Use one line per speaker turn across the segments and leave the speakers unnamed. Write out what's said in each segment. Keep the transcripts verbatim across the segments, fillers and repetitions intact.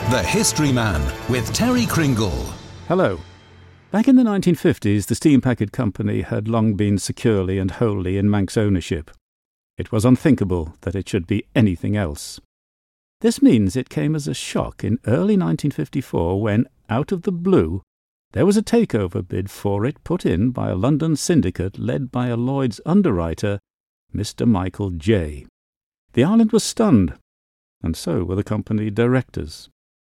The History Man with Terry Kringle.
Hello. Back in the nineteen fifties, the Steam Packet Company had long been securely and wholly in Manx ownership. It was unthinkable that it should be anything else. This means it came as a shock in early nineteen fifty-four when, out of the blue, there was a takeover bid for it put in by a London syndicate led by a Lloyd's underwriter, Mister Michael Jay. The island was stunned, and so were the company directors.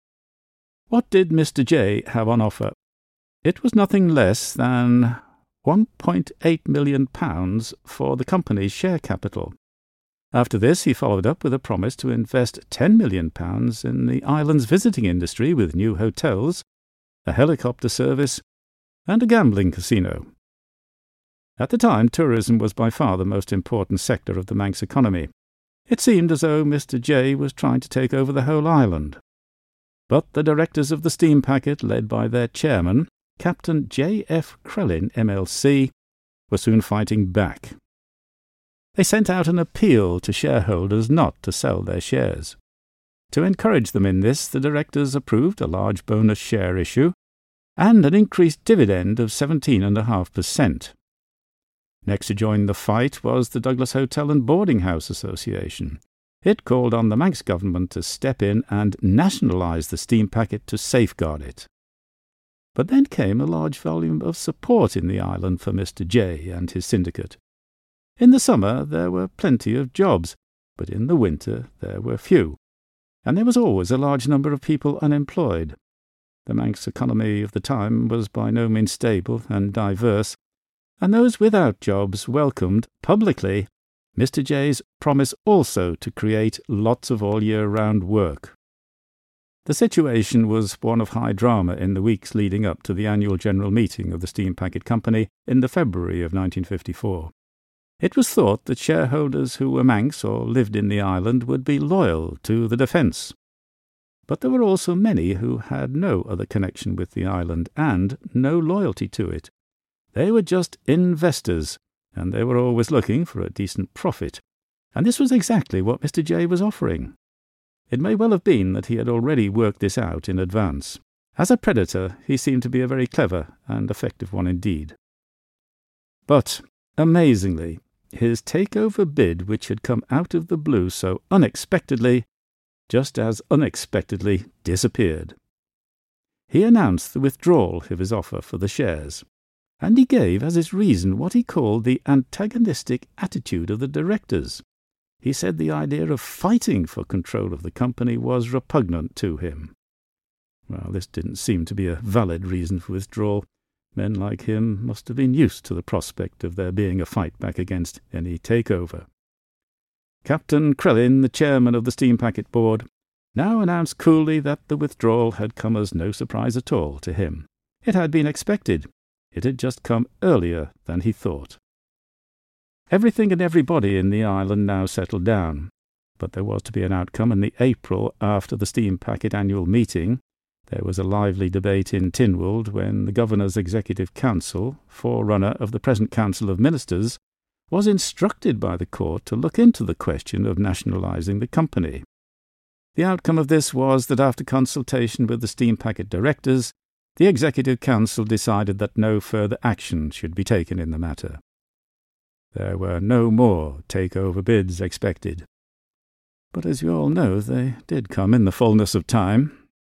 What did Mister Jay have on offer? It was nothing less than one point eight million pounds for the company's share capital. After this, he followed up with a promise to invest ten million pounds in the island's visiting industry with new hotels, a helicopter service, and a gambling casino. At the time, tourism was by far the most important sector of the Manx economy. It seemed as though Mister Jay was trying to take over the whole island. But the directors of the Steam Packet, led by their chairman, Captain J F Crellin, M L C, were soon fighting back. They sent out an appeal to shareholders not to sell their shares. To encourage them in this, the directors approved a large bonus share issue and an increased dividend of seventeen point five percent. Next to join the fight was the Douglas Hotel and Boarding House Association. It called on the Manx government to step in and nationalise the Steam Packet to safeguard it. But then came a large volume of support in the island for Mister Jay and his syndicate. In the summer there were plenty of jobs, but in the winter there were few, and there was always a large number of people unemployed. The Manx economy of the time was by no means stable and diverse, and those without jobs welcomed, publicly, Mister Jay's promise also to create lots of all-year-round work. The situation was one of high drama in the weeks leading up to the annual general meeting of the Steam Packet Company in the February of nineteen fifty-four. It was thought that shareholders who were Manx or lived in the island would be loyal to the defence. But there were also many who had no other connection with the island and no loyalty to it. They were just investors, and they were always looking for a decent profit, and this was exactly what Mister Jay was offering. It may well have been that he had already worked this out in advance. As a predator, he seemed to be a very clever and effective one indeed. But, amazingly, his takeover bid, which had come out of the blue so unexpectedly, just as unexpectedly disappeared. He announced the withdrawal of his offer for the shares, and he gave as his reason what he called the antagonistic attitude of the directors. He said the idea of fighting for control of the company was repugnant to him. Well, this didn't seem to be a valid reason for withdrawal. Men like him must have been used to the prospect of there being a fight back against any takeover. Captain Crellin, the chairman of the Steam Packet Board, now announced coolly that the withdrawal had come as no surprise at all to him. It had been expected. It had just come earlier than he thought. Everything and everybody in the island now settled down, but there was to be an outcome in the April after the Steam Packet annual meeting. There was a lively debate in Tynwald when the Governor's Executive Council, forerunner of the present Council of Ministers, was instructed by the court to look into the question of nationalising the company. The outcome of this was that after consultation with the Steam Packet directors, the Executive Council decided that no further action should be taken in the matter. There were no more takeover bids expected. But as you all know, they did come in the fullness of time.